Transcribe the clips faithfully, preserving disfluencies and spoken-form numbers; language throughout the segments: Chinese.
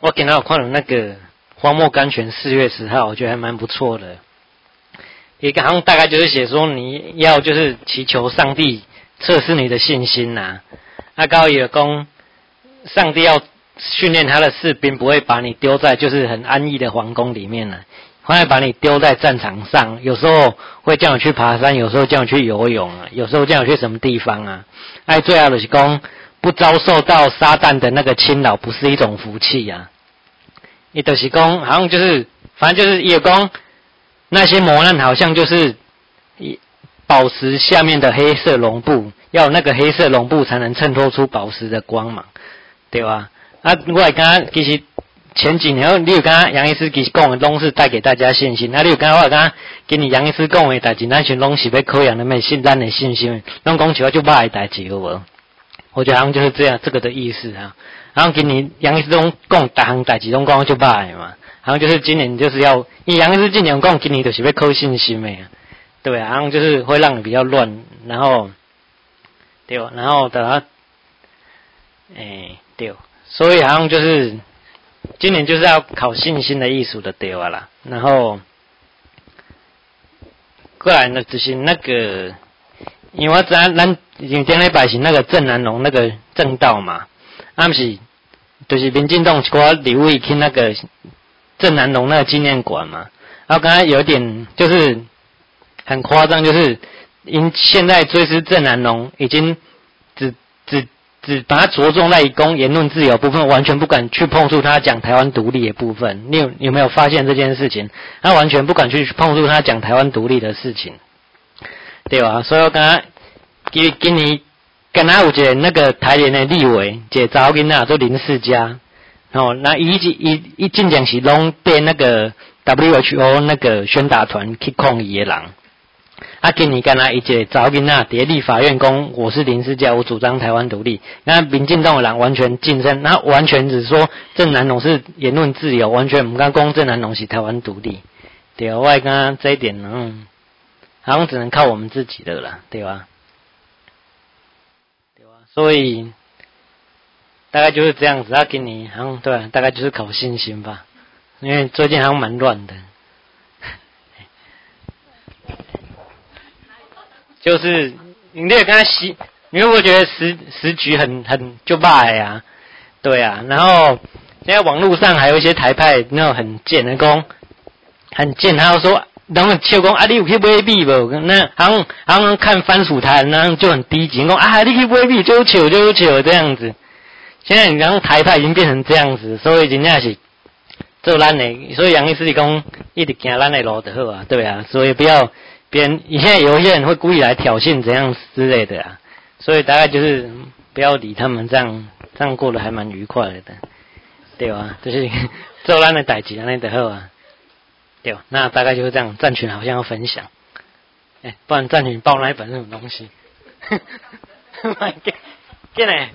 我今天有看到那个荒漠甘泉四月十号，我觉得还蛮不错的。一个好像大概就是写说你要就是祈求上帝测试你的信心呐、啊。那高也讲，上帝要训练他的士兵，不会把你丢在就是很安逸的皇宫里面了，他会把你丢在战场上。有时候会叫你去爬山，有时候叫你去游泳啊，有时候叫你去什么地方啊。哎，最好的是讲不遭受到撒旦的那个侵扰，不是一种福气啊。你就是讲，好像就是反正就是也讲。那些磨难好像就是宝石下面的黑色绒布，要有那个黑色绒布才能衬托出宝石的光芒，对吧？啊，我也刚刚其实前几年，你有刚刚杨医师其实讲的拢是带给大家信心，啊，你有刚刚我刚刚给你杨医师讲的代志，咱全拢是要考验咱们信咱的信心，拢讲起来就歹的代志，有无？我觉得好像就是这样，这个的意思啊。然后给你杨医师拢讲大项代志，拢讲就歹嘛。好像就是今年就是要，因为杨医师今年讲今年就是要靠信心的，对啊，然后就是会让你比较乱，然后对吧？然后等他，诶、欸、对，所以好像就是今年就是要考信心的艺术的对啊啦，然后过来呢就是那个，因为我知咱咱前天礼拜是那个郑南榕那个正道嘛，啊不是，就是民进党一寡立委去那个。郑南榕那个纪念馆嘛，然后刚才有点就是很夸张，就是因现在追思郑南榕已经只只只把它着重在攻言论自由部分，完全不敢去碰触他讲台湾独立的部分。你有有没有发现这件事情？他完全不敢去碰触他讲台湾独立的事情，对吧？所以我刚才今今年跟他有一个那个台联的立委，一个查某囡仔做林世嘉。哦，那伊伊伊真正是拢被那个 W H O 那个宣达团去抗议的人。啊，今年敢若伊一个查某囡仔伫立法院讲，我是林世嘉，我主张台湾独立。那民进党的人完全晋升，那完全只说郑南榕是言论自由，完全唔敢讲郑南榕是台湾独立。对，我刚刚这一点，嗯，好像只能靠我们自己的啦，对吧？对吧？所以。大概就是这样子，他给你好像对，大概就是考信心吧，因为最近好像蛮乱的，就是你那个刚才洗，你会不会觉得时时局很很就败呀？对啊，然后现在网络上还有一些台派那种很贱的讲，很贱，他又说，然后笑讲啊，你有去买米无？那好像好像看番薯台那样就很低级，讲啊，你去买米就糗就糗这样子。现在你刚台派已经变成这样子，所以真正是做咱的，所以杨医师讲一直行咱的路就好啊，对啊，所以不要别人，现在有一些人会故意来挑衅怎样之类的啊，所以大概就是不要理他们，这样这样过得还蛮愉快的，对吧？就是做咱的代志，安尼就好啊，对吧？那大概就是这样，战群好像要分享，哎、欸，不然战群报那一本是什么东西？进来。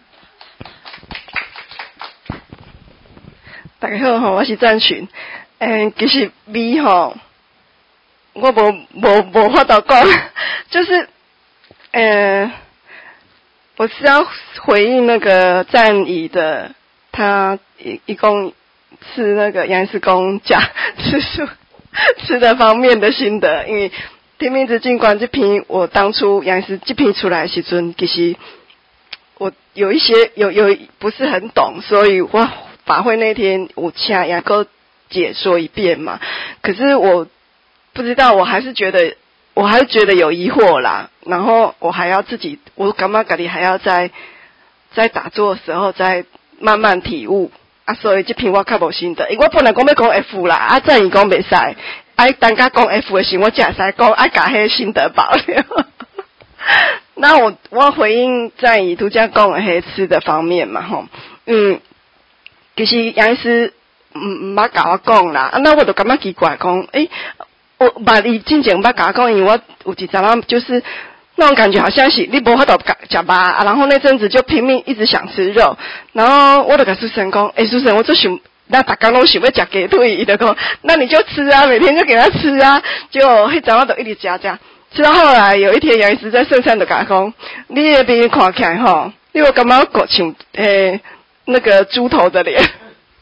大家好吼，我是战群。诶，其实米吼，我无无无法度讲，就是呃，我是要回应那个战乙的，他一一共吃那个杨氏公假吃素吃的方面的心得，因为天命之境观这篇，我当初杨氏这篇出来的时阵，其实我有一些有有不是很懂，所以我。法会那天我请杨哥解说一遍嘛，可是我不知道，我还是觉得我还是觉得有疑惑啦，然后我还要自己，我感觉自己还要在在打坐的时候再慢慢体悟啊，所以这篇我较无心得，因为我本来讲要讲 F 啦，啊再伊讲袂使，爱等甲讲 F 的时候，我才会使讲爱甲迄心得保留。那我我回应在以杜家讲的迄吃的方面嘛，吼，嗯。其实杨医师唔唔捌甲我讲啦，啊那我就感觉奇怪，讲诶，我捌伊之前捌甲我讲，因为我有一阵仔就是那种感觉，好像是你无法度食肉啊，然后那阵子就拼命一直想吃肉，然后我就甲苏神讲，诶，苏神，我就想，那大家拢想要食鸡腿，伊就讲，那你就吃啊，每天就给他吃啊，就迄阵我就一直食食，吃到后来有一天杨医师在圣山就甲我讲，你那边看起来吼，你有感觉像诶。那个猪头的脸，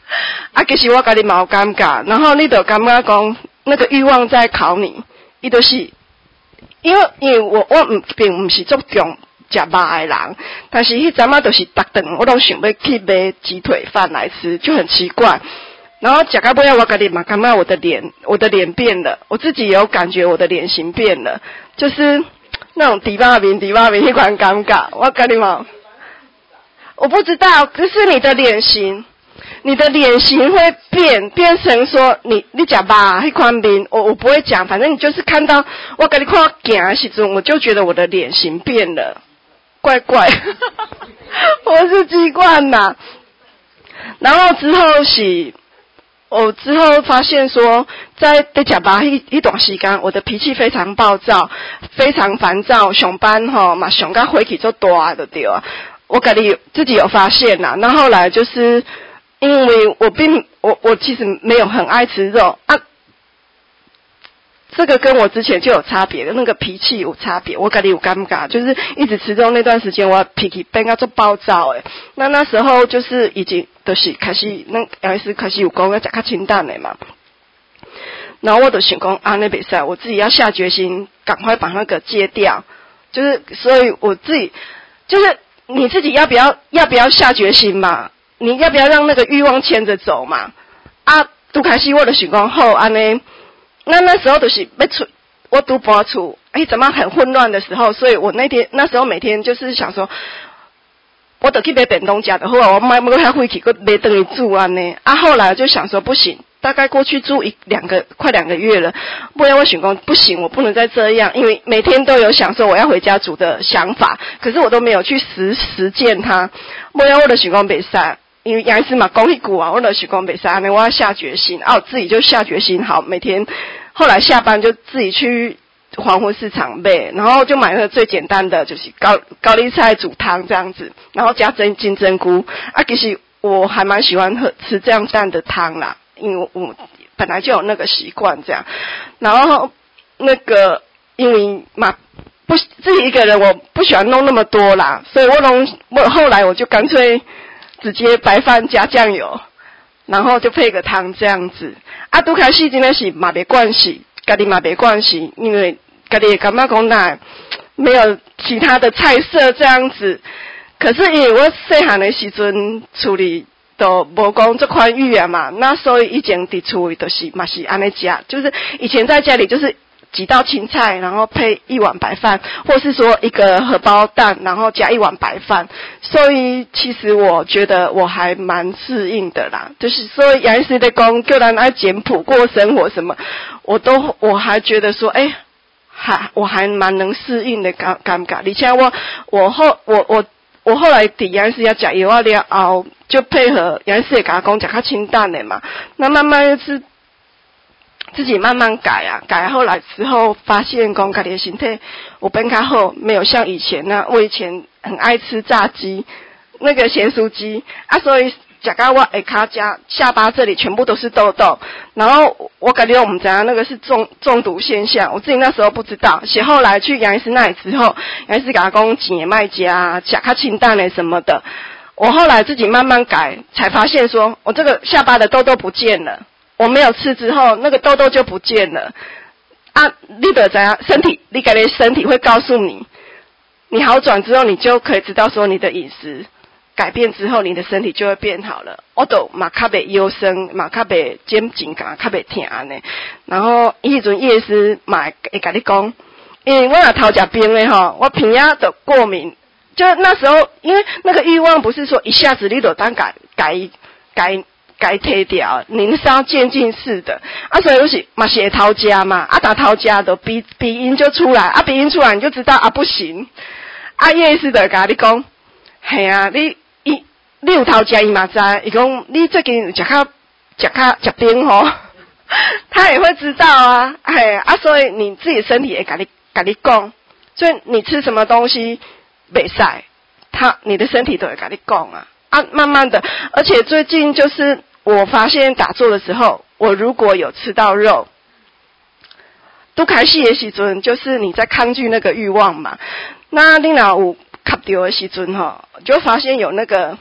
啊，其实我家己嘛有感觉，然后你就感觉讲那个欲望在考你，伊就是因为因为我我唔并唔是注重食肉的人，但是迄阵仔就是逐顿我拢想要去买鸡腿饭来吃，就很奇怪。然后食到尾仔，我家己嘛感觉我的脸，我的脸变了，我自己有感觉我的脸型变了，就是那种猪肉面、猪肉面迄款感觉，我家己嘛，我不知道，可是你的脸型。你的脸型会变，变成说你你讲吧，迄款面，我我不会讲，反正你就是看到我跟你看行的时阵，我就觉得我的脸型变了，怪怪，我是鸡冠呐。然后之后是，我之后发现说，在在讲吧一一段时间，我的脾气非常暴躁，非常烦躁，上班吼嘛上到火气就大的对啊，我跟你自己有发现呐。那后来就是。因为我并我我其实没有很爱吃肉啊，这个跟我之前就有差别的，那个脾气有差别。我感觉有尴尬，就是一直吃肉那段时间，我脾气变到做暴躁诶。那那时候就是已经就是开始那杨医师开始有讲要吃较清淡的嘛，然后我就想讲啊，那比赛我自己要下决心，赶快把那个戒掉。就是所以我自己就是你自己要不要要不要下决心嘛？你要不要让那个欲望牵着走嘛？啊，拄开始我就想讲好安尼，那那时候就是要出，我拄搬厝，哎，怎么很混乱的时候，所以我那天那时候每天就是想说，我得去买便当吃的，好啊，我买买遐回去，佮买等于煮安尼。啊，后来就想说不行，大概过去住一两个快两个月了，不然我想讲不行，我不能再这样，因为每天都有想说我要回家煮的想法，可是我都没有去实实践它，不然我就想讲袂使。因为杨医师嘛讲迄句啊，我就是讲袂使安尼，我要下决心啊，我自己就下决心，好，每天后来下班就自己去黄昏市场买，然后就买那个最简单的，就是高高丽菜煮汤这样子，然后加真金针菇啊，其实我还蛮喜欢喝吃这样淡的汤啦，因为我本来就有那个习惯这样，然后那个因为嘛不自己一个人我不喜欢弄那么多啦，所以我弄我后来我就干脆。直接白饭加酱油，然后就配个汤这样子。啊，拄开始真的是嘛没关系，家己嘛没关系，因为家己感觉讲那没有其他的菜色这样子。可是因为我细汉的时阵处理都无讲这宽裕啊嘛，那所以以前伫厝里都是嘛是安尼食，就是以前在家里就是。几道青菜，然后配一碗白饭，或是说一个荷包蛋，然后加一碗白饭。所以其实我觉得我还蛮适应的啦。就是说杨医师在讲叫咱爱简朴过生活什么，我都我还觉得说，哎，还我还蛮能适应的感感觉。而且我我后我我我后来底杨医师要讲油啊了后，就配合杨医师也跟他讲讲较清淡的嘛，那慢慢是。自己慢慢改啊，改后来之后发现讲家己的身体我变较好，没有像以前那我以前很爱吃炸鸡，那个咸酥鸡啊，所以食到我下骹加下巴这里全部都是痘痘，然后我感觉我们讲那个是中中毒现象，我自己那时候不知道，是后来去杨医师那里之后，杨医师给他讲钱也卖加，食较清淡的什么的，我后来自己慢慢改，才发现说我这个下巴的痘痘不见了。我没有吃之后，那个痘痘就不见了啊！你得怎样？身体，你感觉身体会告诉你，你好转之后，你就可以知道说你的饮食改变之后，你的身体就会变好了。我都嘛较袂腰酸，嘛较袂肩颈感，较袂疼安尼。然后迄阵夜师嘛会甲你讲，因为我若头食冰的吼，我鼻仔都过敏。就那时候，因为那个欲望不是说一下子你就当改改改。该推掉，您是要渐进式的啊，所以就是嘛写头家嘛，啊打头家的鼻鼻音就出来，啊鼻音出来你就知道啊不行，啊叶师的甲你讲，系啊，你伊你有头家伊嘛知，伊讲你最近食较食较食冰吼，他也会知道啊，嘿啊，所以你自己身体也甲你甲你讲，所以你吃什么东西袂使，他你的身体都会甲你讲啊，啊慢慢的，而且最近就是。我发现打坐的时候，我如果有吃到肉，都开始的时阵，就是你在抗拒那个欲望嘛。那你若有吸到的时阵哈，就发现有那个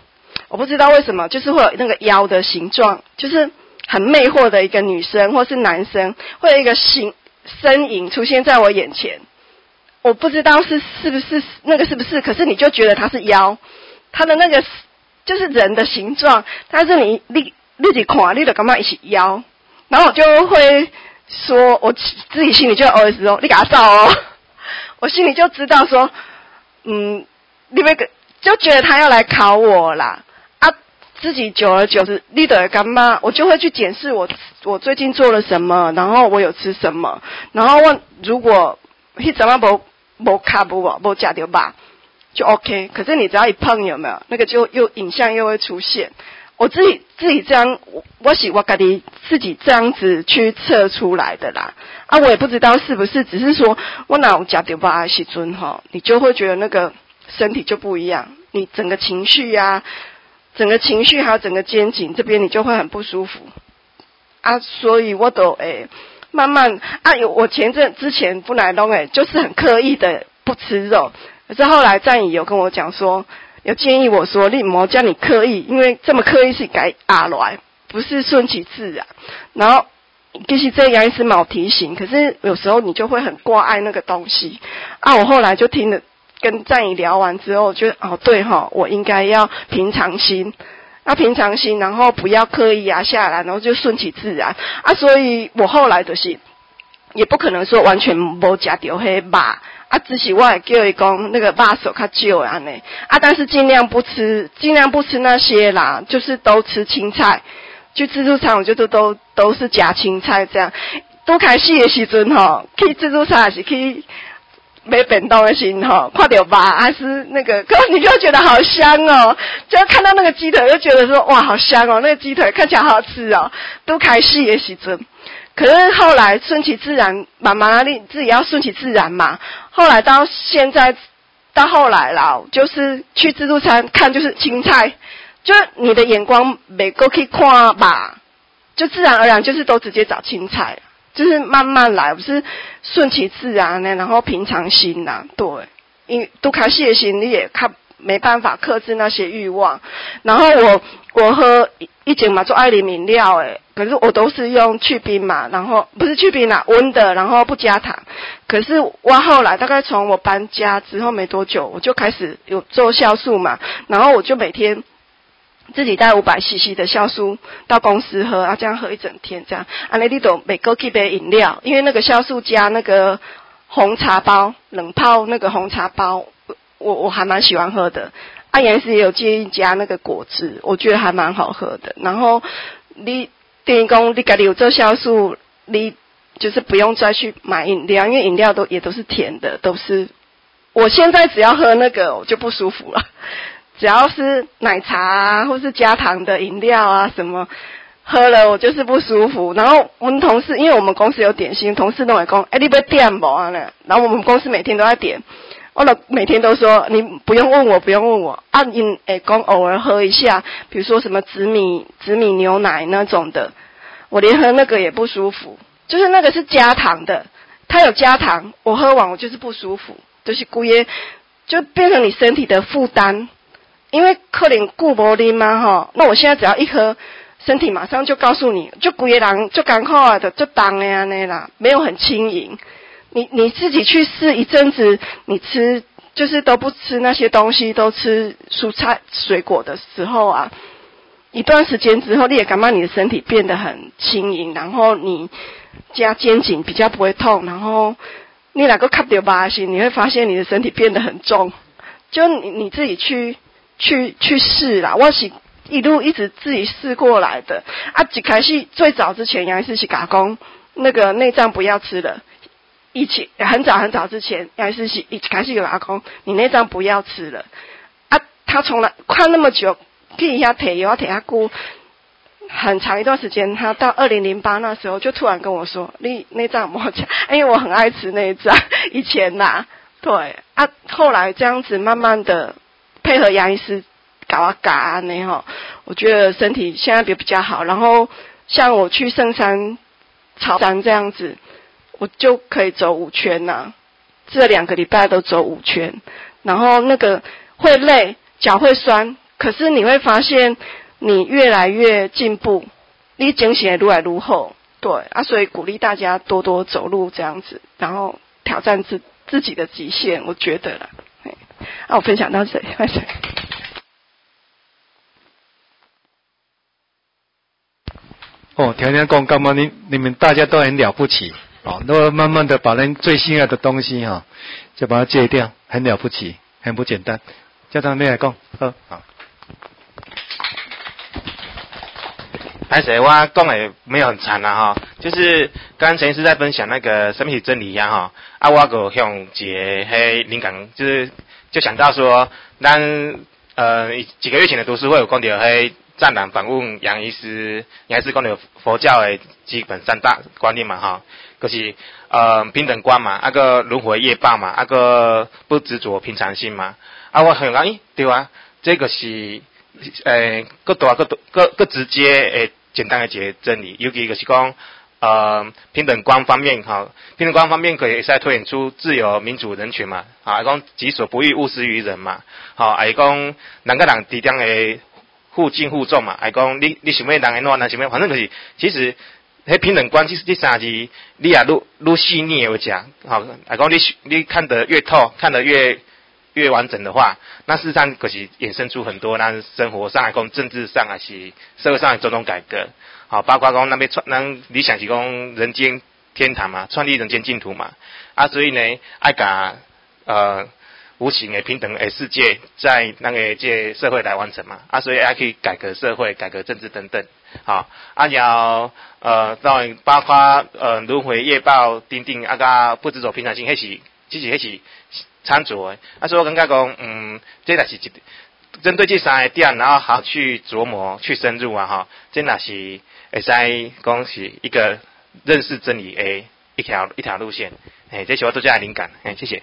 我不知道为什么，就是会有那个腰的形状，就是很魅惑的一个女生或是男生，会有一个形身影出现在我眼前。我不知道是是不是那个是不是，可是你就觉得它是腰，它的那个就是人的形状，但是你你你一看，你就感觉它是腰，然后我就会说，我自己心里就 O S 哦，你给他照哦，我心里就知道说，嗯，你那个就觉得他要来考我啦。啊，自己久而久之，你的干妈，我就会去检视我我最近做了什么，然后我有吃什么，然后问如果迄阵啊无无卡无无吃到吧，就 OK。可是你只要一碰有没有，那个就又影像又会出现。我自己自己这样，我我是我自己自己这样子去测出来的啦。啊，我也不知道是不是，只是说我哪有吃到吧的时阵哈，你就会觉得那个身体就不一样，你整个情绪啊，整个情绪还有整个肩颈这边你就会很不舒服啊，所以我都诶慢慢啊，有我前阵之前不来弄诶，就是很刻意的不吃肉，可是后来战乙有跟我讲说。有建议我说，你莫叫你刻意，因为这么刻意是该压来，不是顺其自然。然后其实这杨医师冇提醒，可是有时候你就会很挂碍那个东西啊。我后来就听了跟战乙聊完之后，觉得哦对哈，我应该要平常心，要平常心，然后不要刻意压下来，然后就顺其自然啊。所以我后来就是也不可能说完全无吃到迄肉。啊，只是我也叫伊讲那个肉手较少安尼啊，但是尽量不吃，尽量不吃那些啦，就是都吃青菜。去自助餐，我觉得都都是夹青菜这样。都开始的时阵吼，去自助餐还是去买便当的时候，看到肉还是那个，可是你就觉得好香哦，就看到那个鸡腿就觉得说哇好香哦，那个鸡腿看起来好好吃哦。都开始的时阵。可是后来顺其自然，慢慢你自己要顺其自然嘛。后来到现在，到后来啦，就是去自助餐看就是青菜，就你的眼光没够去看吧，就自然而然就是都直接找青菜，就是慢慢来，不是顺其自然呢，然后平常心呐，对，因为都开始的心你也看没办法克制那些欲望，然后我我喝一整嘛做爱啉饮料诶。可是我都是用去冰嘛，然后不是去冰啦，温的，然后不加糖。可是我后来大概从我搬家之后没多久，我就开始有做酵素嘛，然后我就每天自己带五百 C C 的酵素到公司喝，啊，这样喝一整天这样。啊，那你都每个去杯饮料，因为那个酵素加那个红茶包，冷泡那个红茶包，我我还蛮喜欢喝的。啊，杨医师也有建议加那个果汁，我觉得还蛮好喝的。然后你。等于讲你家里有做酵素，你就是不用再去买饮料，因为饮料都也都是甜的，都是。我现在只要喝那个我就不舒服了，只要是奶茶啊或是加糖的饮料啊什么，喝了我就是不舒服。然后我们同事，因为我们公司有点心，同事都会讲，哎，你要点不啊？然后我们公司每天都在点。我每天都说你不用问我，不用问我啊，你诶，讲偶尔喝一下，比如说什么紫米紫米牛奶那种的，我连喝那个也不舒服，就是那个是加糖的，它有加糖，我喝完我就是不舒服，就是故意就变成你身体的负担，因为可能顾不啉嘛哈，那我现在只要一喝，身体马上就告诉你，就规个人就赶快的就当的安尼啦，没有很轻盈。你你自己去试一阵子，你吃就是都不吃那些东西，都吃蔬菜水果的时候啊，一段时间之后，你也感觉你的身体变得很轻盈，然后你加肩颈比较不会痛，然后你哪个卡掉巴西，你会发现你的身体变得很重，就你你自己去去去试啦，我是一路一直自己试过来的啊。一开始最早之前杨医师是甲讲那个内脏不要吃了。以前很早很早之前，杨医师是一开始有阿公，你内脏不要吃了啊。他从来看那么久，去一下腿又要腿下骨，很长一段时间，他到二零零八那时候就突然跟我说：“你内脏不好吃。”因为我很爱吃内脏，以前呐、啊，对啊，后来这样子慢慢的配合杨医师搞啊搞啊那吼，我觉得身体现在比比较好。然后像我去圣山草山这样子。我就可以走五圈呐、啊，这两个礼拜都走五圈，然后那个会累，脚会酸， 可是你会发现你越来越进步，你精神也越来越好。对啊，所以鼓励大家多多走路这样子，然后挑战自自己的极限，我觉得啦。啊，我分享到这里，谢谢。 哦，听听讲，干嘛你你们大家都很了不起哦，都慢慢的把人最心爱的东西哈、哦，就把它戒掉，很了不起，很不简单。家长妹来讲，好，好。 还是我讲的没有很长啦哈，就是刚刚陈医师在分享那个什么是真理一样哈，啊我个向一个迄灵感，就是就想到说，咱呃几个月前的读书会有讲到迄湛蓝访问杨医师，杨医师讲到佛教的基本三大观念嘛哈，就是呃平等观嘛，啊个轮回业报嘛，啊个不执着平常心嘛，啊我很讲咦对啊，这个是诶更大更更更直接诶。简单的一个真理，尤其就是讲，呃，平等观方面哈，平等观方面可以再推演出自由、民主、人权嘛，啊，讲己所不欲，勿施于人嘛，好，还讲人甲人之间的互敬互重嘛，还讲你你想要人安怎，人想要，反正就是其实迄平等观其实这三字，你也愈愈细腻的讲，好，还讲你你看得越透，看得越越完整的话，那事实上可是衍生出很多，那生活上还讲政治上还是社会上的种种改革，好，包括讲那边创，咱理想是讲人间天堂嘛，创立人间净土嘛，啊，所以呢，爱甲呃无形的平等的世界，在那个这社会来完成嘛，啊，所以爱去改革社会、改革政治等等，好，啊，然后呃，当然包括呃轮回业报、定定啊个不执着平常心，迄是，其实迄是。参酌的，啊，所以我感觉讲，嗯，这也是一针对这三个点，然后好去琢磨、去深入啊，哈，这也是会使讲是一个认识真理的一条一条路线，哎，这是我做这样的灵感，哎，谢谢。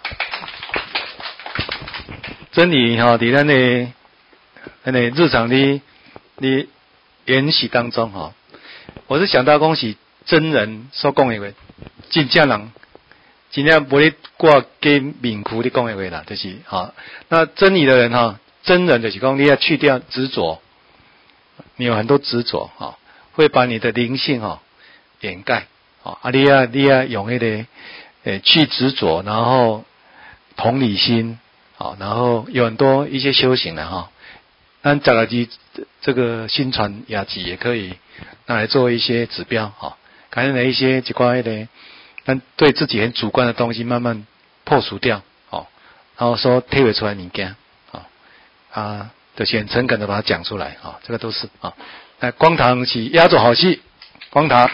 真理哈，伫咱的咱的日常的的演习当中哈，我是想到讲是真人所讲的话，真正人。真正无咧挂给面苦咧讲的话啦，就是哈。那真理的人哈，真人就是讲你要去掉执着，你有很多执着哈，会把你的灵性哈掩盖啊。啊，你要你要用那个呃去执着，然后同理心啊，然后有很多一些修行的哈。那再来机这个心传雅集也可以拿来做一些指标哈，看的一些几块的。但对自己很主观的东西慢慢破除掉，哦，然后说推诿出来物件，哦，啊，就是很诚恳的把它讲出来，啊、哦，这个都是啊。那、哦、光堂是压轴好戏，光堂。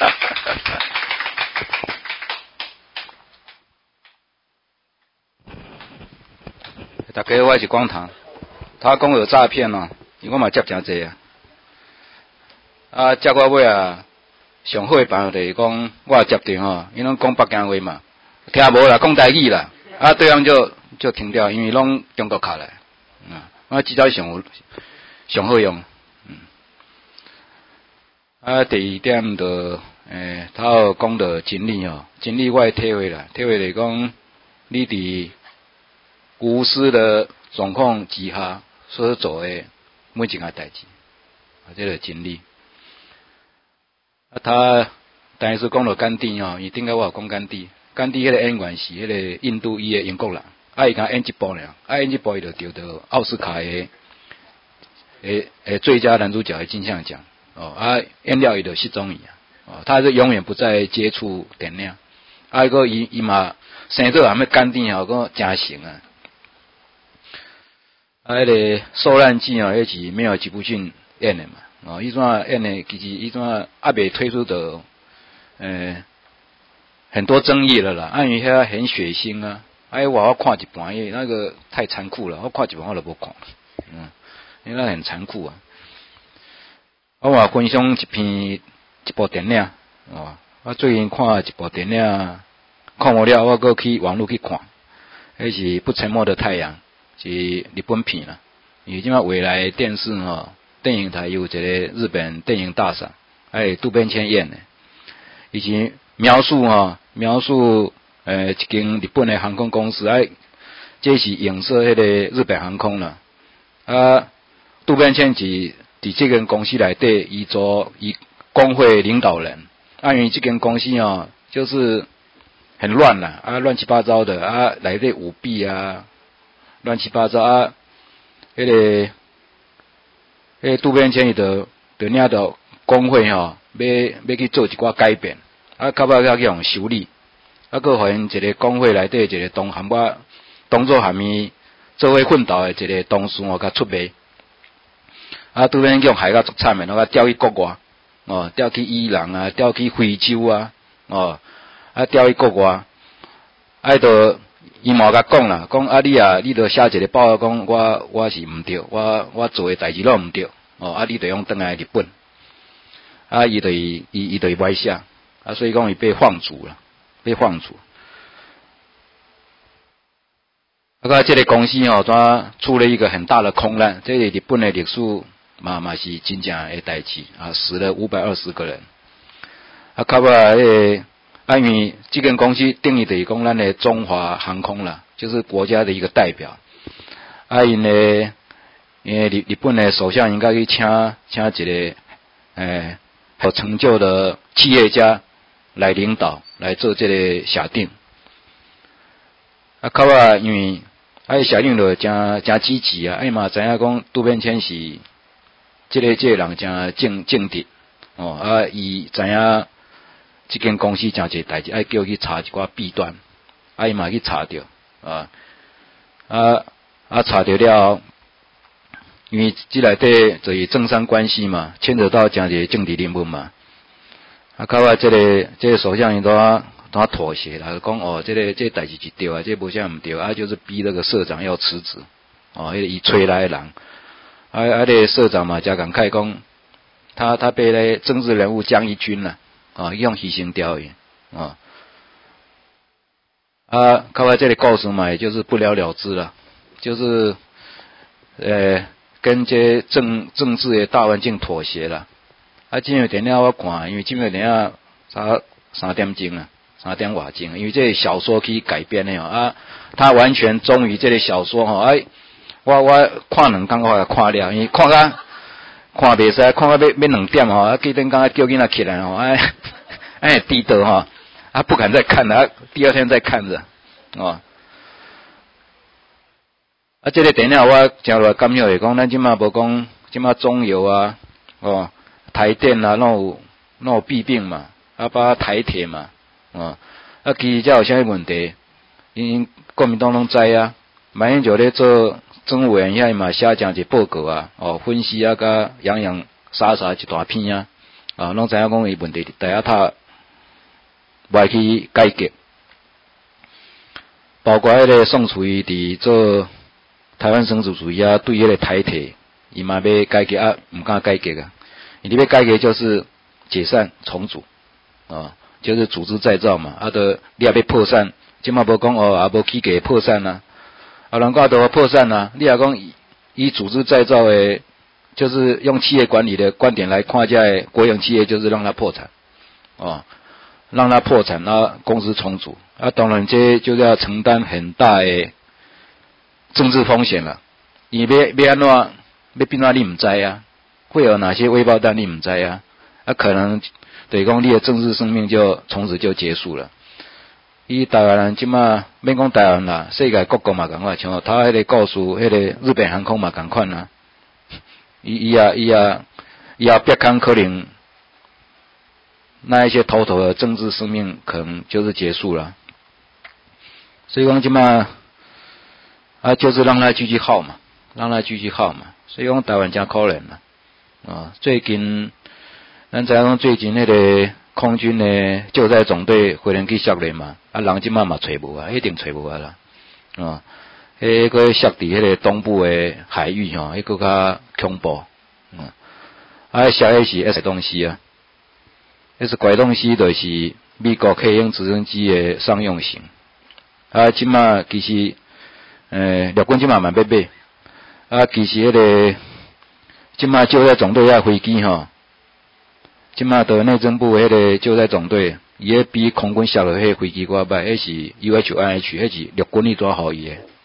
大家好，我是光堂。他讲有诈骗哦，我嘛接真济啊。啊，接我尾啊。上好诶朋友就是讲，我接电吼，伊拢讲北京话嘛，听无啦，讲台语啦，啊，对方就就停掉，因为拢中国卡来，嗯，我至少上有上好用，嗯，啊，第二点就诶，他有讲到真理吼，真理我会体会啦，体会就是讲，你伫无私的状况之下所做诶每一件代志，啊，这个真理。啊，他但是讲到甘地哦，伊顶个我有讲甘地，甘地迄个演员是迄个印度裔的英国人，啊伊甲演一部尔，啊演一部伊就得到奥斯卡的诶诶最佳男主角的金像奖，哦啊演了伊就失踪伊啊，哦他是永远不再接触电影，啊个伊伊嘛生做还没甘地哦，个真行啊，啊迄个受难记哦，迄是没有吉布逊演的嘛。哦，伊阵演的其实伊阵还未推出的，呃，很多争议了啦。按于遐很血腥啊，哎，我我看一半，因为那个太残酷了，我看一半我都无看，嗯，因为那很残酷啊。我嘛分享一篇一部电影，哦，我最近看一部电影，看无了，我搁去网络去看，迄是《不沉默的太阳》，是日本片啦。因为即马未来电视吼。电影台有一个日本电影大赏，哎，渡边谦演的，以及描述哈，描述呃一间日本的航空公司，哎，这是影射迄个日本航空啦， 啊，渡边谦是伫这间公司内底，伊做伊工会领导人。啊，因为这间公司哦，就是很乱啦，啊，乱七八糟的啊，内底舞弊啊，乱七八糟啊，迄、那个迄、那个渡边谦伊就就领导工会吼，要要去做一寡改变，啊，到尾要去用修理，啊，佮互因一个工会内底一个同含我当做含伊做伙奋斗的一个同事哦，甲出卖，啊，渡边谦害甲足惨的，我甲调去国外，哦，调去伊朗啊，调去非洲啊，哦，啊，调去国外，啊，就伊嘛甲讲啦，讲啊你啊，你着写一个报告讲我我是毋对，我我做的代志拢毋对，哦，啊，你着用转来日本。啊，伊对伊伊对歪下，啊，所以讲伊被放逐了，被放逐。啊，个这个公司哦，它出了一个很大的空难，这个日本的历史嘛嘛是真正的代志啊，死了五百二十个人。啊，到尾迄个，啊，因为这间公司定义就是讲咱的中华航空啦，就是国家的一个代表。啊，因呢，因为日日本的首相应该去请请一个，诶。有成就的企业家来领导来做这个协定，啊，到尾因为啊，协定就真真积极啊，哎嘛知影讲渡边谦是这个这个人真正正直哦，啊，伊知影这间公司真侪代志，爱叫去查一寡弊端，啊，伊嘛去查着啊，啊啊查着了。因为这内底就是政商关系嘛，牵扯到真侪政治人物嘛。啊，到尾这个这个首相伊都都妥协啦，讲哦，这个这个代志是对啊，这无啥毋对啊，就是逼那个社长要辞职。哦，迄个伊吹来的人，啊啊，那个社长嘛，真感慨讲，他他被那政治人物江一军啦，啊，用牺牲掉伊，啊，啊，到尾这个故事嘛，也就是不了了之了，就是呃。跟这政政治的大环境妥协了，啊，今日电影我看，因为今日电影差三点钟啊，三点外钟，因为这个小说去改编的哦，啊，他完全忠于这个小说吼，哎，我我看两工我看了，因为看甲看袂使，看到要要两点吼，啊，记得刚刚叫囡仔起来吼，哎哎低头吼，啊不敢再看了，啊，第二天再看着，哦。啊，这个电影我真落感晓是讲，咱即马无讲，即马中油啊，哦，台电啊，拢有拢有弊病嘛，啊，包括台铁嘛，哦，啊，其实才有啥物问题，因国民党拢知啊，马英九咧做政务委员遐嘛写诚济报告啊，哦，分析啊，甲洋洋洒洒一大篇啊，啊，拢知影讲伊问题第一塔袂去改革，包括迄个宋楚瑜伫做。台湾省主主义啊，对迄个台铁，伊嘛要改革啊，毋敢改革啊。伊要改革就是解散重组，啊，就是组织再造嘛。啊，得你也要破产，即嘛无讲哦，也无起价破产啊。啊，人家都破产啊，你也讲以以组织再造的，就是用企业管理的观点来看，这国营企业就是让它破产，哦，让它破产，啊，公司重组，啊，当然这就是要承担很大的。政治风险了，你要要安怎要变哪你唔知啊？会有哪些微爆弹你唔知啊？啊，可能对讲你的政治生命就从此就结束了。伊台湾人即马免讲台湾啦，世界各国嘛共款，像他迄个故事，迄个日本航空嘛共款啦。伊伊啊伊啊伊啊，别看可能那一些头头的政治生命可能就是结束了。所以讲即马。啊，就是让他继续耗嘛，让他继续耗嘛，所以讲台湾真可怜啦。啊，最近咱知影讲最近迄个空军的救灾总队回来去训练嘛，啊，人即马嘛找无啊，一定找无啊啦。啊，迄个设伫迄个东部的海域吼，迄个较恐怖。嗯，啊，下迄是 S 东西啊 ，S 怪东西就是美国客运直升机的商用型。啊，即马其实。诶，陆军即嘛蛮要买，啊，其实迄个即嘛救灾总队遐飞机吼，即嘛的内政部迄个救灾总队，伊迄比空军下落迄飞机我歹，迄是 U H I H， 迄是陆军伊怎好伊诶，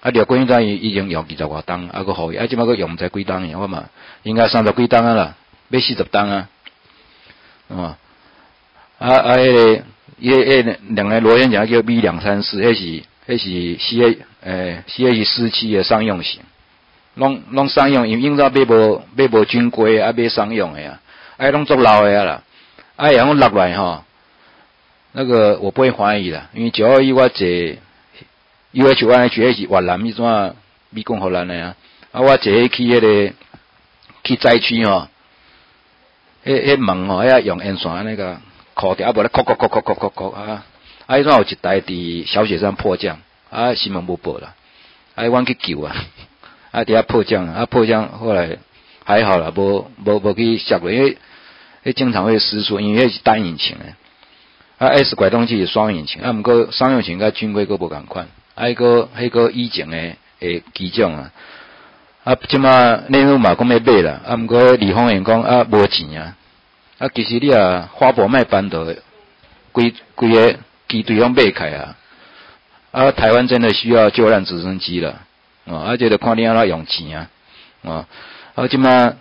啊，廖国英仔伊已经用二十外档，啊，佮互伊，啊，即摆佮用毋知几档尔，我嘛应该三十几档啊啦，要四十档啊，哦，啊啊，迄、那个，伊迄两个螺旋桨叫 B 两三四，迄是迄是 C A 诶 C A 是四期的商用型，拢拢商用，因为应早买无买无军规啊，买商用的啊，啊，拢足老的啊啦，啊，然后落来吼，那个我不会怀疑啦，因为九二一我坐 U H one H 迄是越南迄种美国荷兰的啊，啊，我坐去迄个去灾区吼，迄迄门吼，遐用烟线那个扣掉，啊，无咧扣扣扣扣扣扣扣啊，啊，迄种有一台伫小雪山迫降，啊，新闻无报啦，啊，阮去救啊，啊，伫遐迫降，啊，迫降后来还好啦，无无无去摔过，因为迄经常会失速，因为迄是单引擎诶。啊 ，S 拐动器是双引擎，啊，毋过商用型甲军规佫无共款，啊，迄个迄个以前诶诶机种啊，啊，即马内陆嘛讲要买啦，啊，毋过李丰源讲啊无钱啊，啊，其实你啊花博卖班的规规个机队拢买开啊，啊，台湾真的需要救难直升机了，哦，啊，这个看你安怎用钱啊，哦，啊，即马。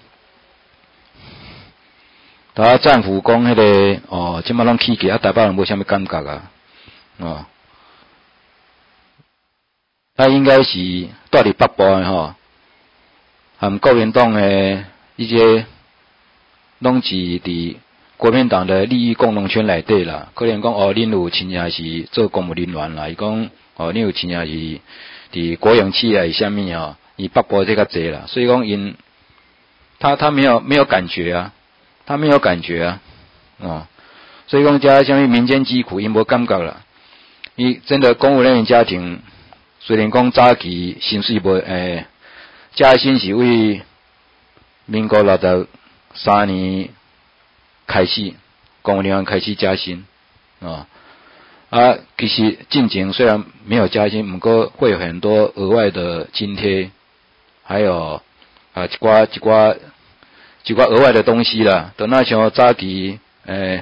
他战斧讲迄个哦，即摆拢起价，啊，台北人无啥物感觉啊，哦，啊，应该是住伫北部诶吼，含国民党诶一些拢是伫国民党的利益共荣圈内底啦。可能讲哦，恁有亲戚是做公务人员啦，伊讲哦，恁有亲戚是伫国营企业是啥物吼，伊北部这较济啦，所以讲因他他没有没有感觉啊。他没有感觉啊，哦，所以讲加像民间疾苦，因无感觉啦。伊真的公务人员家庭，虽然讲早期薪水无诶，加薪是为民国六十三年开始，公务人员开始加薪，啊、哦、啊，其实进前虽然没有加薪，不过会有很多额外的津贴，还有啊一寡一寡。一寡额外的东西啦，等那像早期诶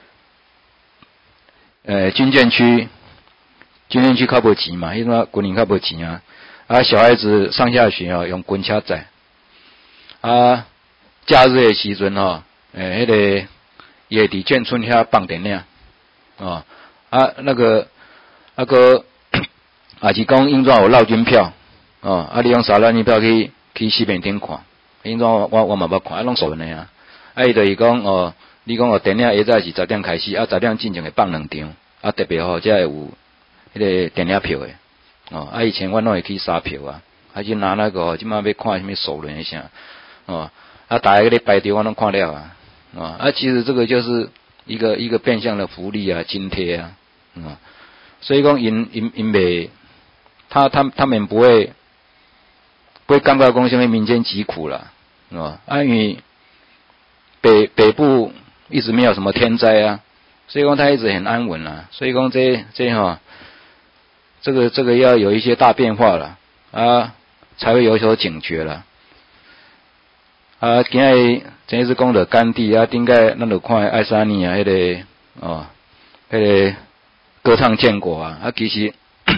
诶军舰区，军舰区较无钱嘛，迄种军人较无钱啊，啊小孩子上下学哦用军车载，啊假日的时阵吼，诶迄个也伫眷村遐放电影，哦啊那个那个也是讲因怎有绕军票，哦啊你用啥绕军票去去西边顶看。因怎我我嘛捌看，啊拢熟的啊。啊，伊就是讲哦，你讲哦，电影下早是十点开始，啊十点进前会放两场，啊特别吼，才会有迄个电影票的。哦，啊以前阮拢会去杀票啊，啊就拿那个，即马要看什么首轮一下，哦，啊大家咧排队我拢看了啊，啊啊其实这个就是一个一个变相的福利啊，津贴啊，嗯，所以讲因因因袂，他他他们不会。不会感觉讲什么民间疾苦啦，啊，因为北北部一直没有什么天灾啊，所以讲它一直很安稳啦，所以讲这这哈，这个这个要有一些大变化了啊，才会有所警觉了。啊，今日真是讲到甘地啊，顶个咱就看爱沙尼啊，迄、那个哦，迄、那个歌唱建国啊，啊其实。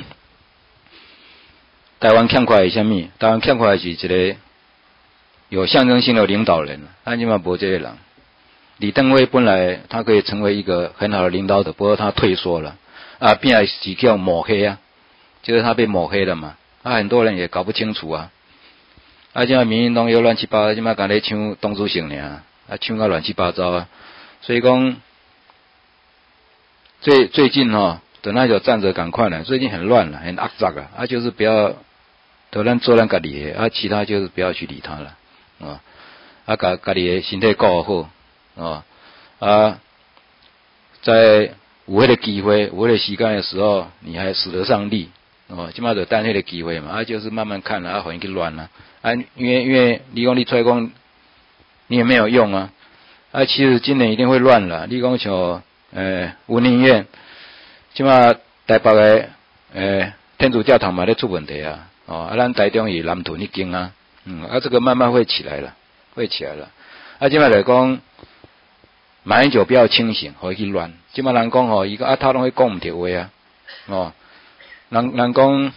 台湾欠缺是啥物？台湾欠缺是一个有象征性的领导人，咱即嘛无这个人。李登辉本来他可以成为一个很好的领导者，不过他退缩了，啊，变来是叫抹黑啊，就是他被抹黑了嘛。啊，很多人也搞不清楚啊。啊，现在民进党又乱七八糟，即嘛干咧抢党主席尔，啊，抢到乱七八糟啊。所以讲，最最近哈、哦，等那就站着赶快了，最近很乱了，很肮脏啊，啊，就是不要。都咱做咱家己的，啊，其他就是不要去理他了，啊，啊，家家己的身体顾好，啊，啊，在有迄个机会、有迄个时间的时候，你还使得上力，哦，起码就等迄个机会嘛，啊，就是慢慢看了，啊，反正去乱了，啊，因为因为你讲你出来讲，你也没有用啊，啊，其实今年一定会乱了，你讲像呃文林院，起码台北的呃天主教堂嘛咧出问题啊。哦，啊，咱台中以南屯一间啊，嗯，啊，这个慢慢会起来了，会起来了。啊，即摆来讲，马英九不要清醒，互伊去乱。即摆人讲吼，伊个啊，他拢会讲毋着话啊，哦，人人讲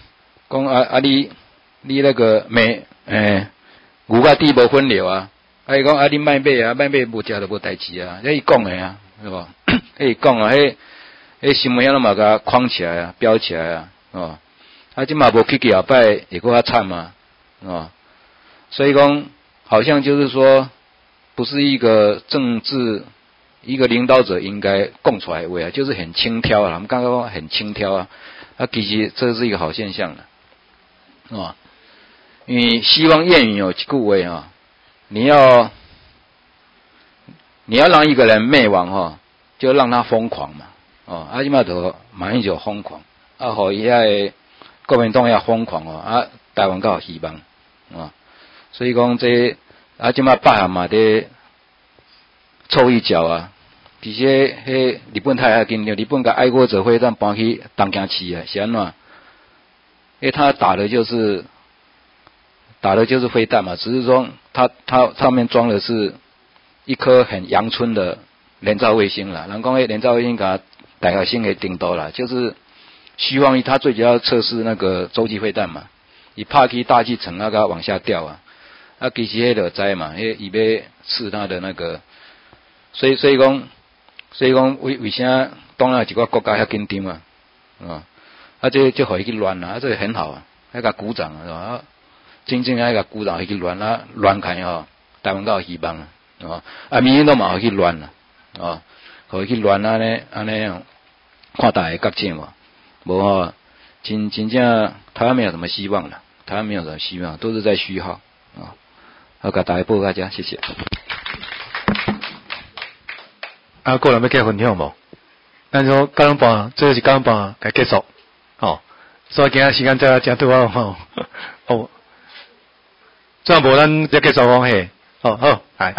讲啊啊你你那个美诶，牛甲猪无分流啊，啊伊讲啊你卖买啊，卖买无食就无代志啊，迄伊讲诶啊，是无？迄伊讲啊，迄迄新闻拢嘛甲框起来啊，标起来啊，哦，啊即嘛无去去后摆会搁较惨嘛，哦，所以讲好像就是说，不是一个政治一个领导者应该讲出来的话啊，就是很轻佻啊，我们刚刚讲很轻佻啊，啊其实这是一个好现象的，哦，因为西方谚语有一句话啊，你要你要让一个人灭亡哈，就让他疯狂嘛，哦，啊即马就马英九疯狂，啊互伊遐国民党遐疯狂哦，啊台湾较有希望，哦，所以讲这啊即马北韩嘛伫凑一脚啊，其实迄日本太紧张，日本甲爱国者会战搬去东京市啊，是安怎？因为他打的就是打的就是飞弹嘛，只是说他他上面装的是一颗很阳春的人造卫星啦，人讲迄人造卫星甲大学生给顶到啦，就是希望他最主要测试那个洲际飞弹嘛，伊拍去大气层那个往下掉啊，啊其实迄就知嘛，迄伊要试他的那个，所以所以讲，所以讲为为啥当然一个国家遐紧张啊，啊，啊这就互伊去乱啦，啊这个很好啊，迄个鼓掌是吧？真正迄个鼓掌去乱啦，乱开吼，台湾较有希望啊，啊，啊民进党嘛去乱啦，啊，互伊去乱安尼安尼，看大家觉醒嘛，无吼，真真正台湾没有什么希望了，台湾没有什么希望，都是在虚耗啊。好，甲大家报告大家，谢谢。 啊，个人要加分享无？咱说九点半，最后是九点半该结束，哦，所以今仔时间才真拄好吼，哦，这样无咱再结束讲嘿，哦好，来。